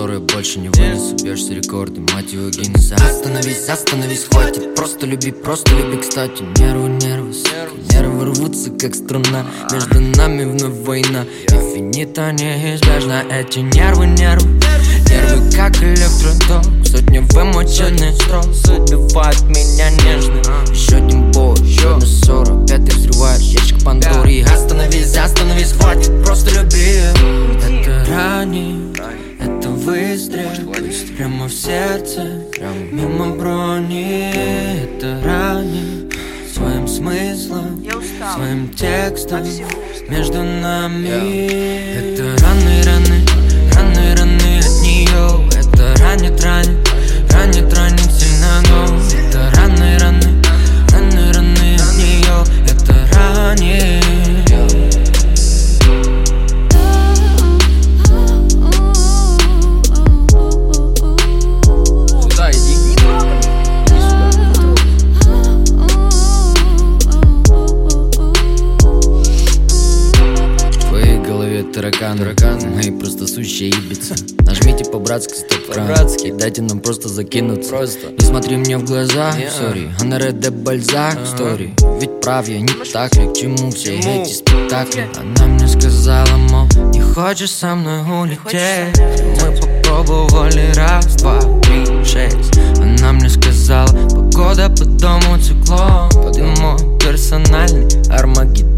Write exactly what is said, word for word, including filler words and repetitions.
ссоры больше не вынесу. Бьешься рекорды, мать его, Гиннесса. Остановись, остановись, хватит. Просто люби, просто люби, кстати. Нервы, нервы, сука, нервы рвутся, как струна. Между нами вновь война, и финита неизбежна. Эти нервы, нервы, нервы как электроток. Сотни вымоченных строк убивают меня нежно. Еще один бой, еще одна ссора. Опять ты взрываешь ящик Пандоры. Остановись, остановись, хватит, просто люби. Это ранит, это выстрел прямо в сердце, мимо брони. Это ранит своим смыслом, своим текстом между нами. Это раны, раны, раны, раны от нее. Это ранит, ранит, ранит, ранит сильно, но это раны, раны, раны, раны от нее. Это ранит. Тараканы, тараканы, мои просто сущие ибицы. Нажмите по-братски стоп-кран и дайте нам просто закинуться. Просто. Не смотри мне в глаза, сори, Анаре де Бальзак стори. Ведь прав я, не так ли, к чему все эти спектакли? Она мне сказала, мол, не хочешь со мной улететь? Мы попробовали раз, два, три, шесть. Она мне сказала, погода по дому циклон. Под мой персональный Армагеддон.